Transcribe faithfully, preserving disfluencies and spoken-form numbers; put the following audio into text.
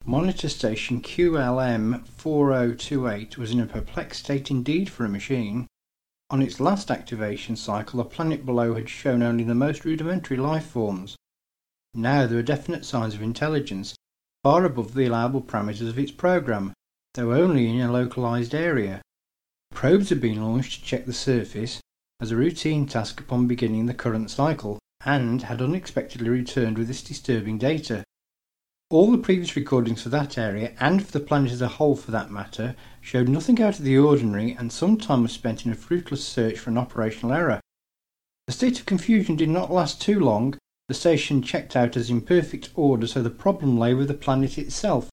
Monitor station Q L M four oh two eight was in a perplexed state indeed for a machine. On its last activation cycle, the planet below had shown only the most rudimentary life forms. Now there were definite signs of intelligence, far above the allowable parameters of its program, though only in a localized area. Probes had been launched to check the surface as a routine task upon beginning the current cycle, and had unexpectedly returned with this disturbing data. All the previous recordings for that area, and for the planet as a whole for that matter, showed nothing out of the ordinary, and some time was spent in a fruitless search for an operational error. The state of confusion did not last too long. The station checked out as in perfect order, so the problem lay with the planet itself,